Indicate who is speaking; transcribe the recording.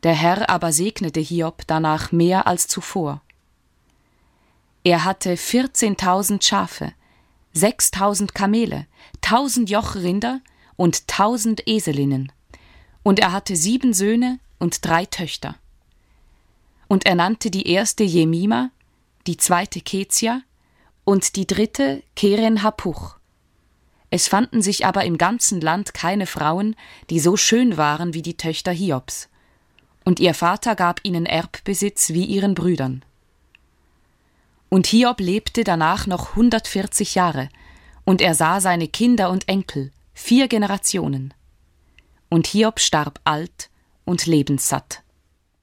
Speaker 1: Der Herr aber segnete Hiob danach mehr als zuvor. Er hatte 14.000 Schafe, 6.000 Kamele, 1.000 Jochrinder und 1.000 Eselinnen. Und er hatte 7 Söhne und 3 Töchter. Und er nannte die erste Jemima, die zweite Kezia und die dritte Keren-Happuch. Es fanden sich aber im ganzen Land keine Frauen, die so schön waren wie die Töchter Hiobs. Und ihr Vater gab ihnen Erbbesitz wie ihren Brüdern. Und Hiob lebte danach noch 140 Jahre, und er sah seine Kinder und Enkel, 4 Generationen. Und Hiob starb alt und lebenssatt.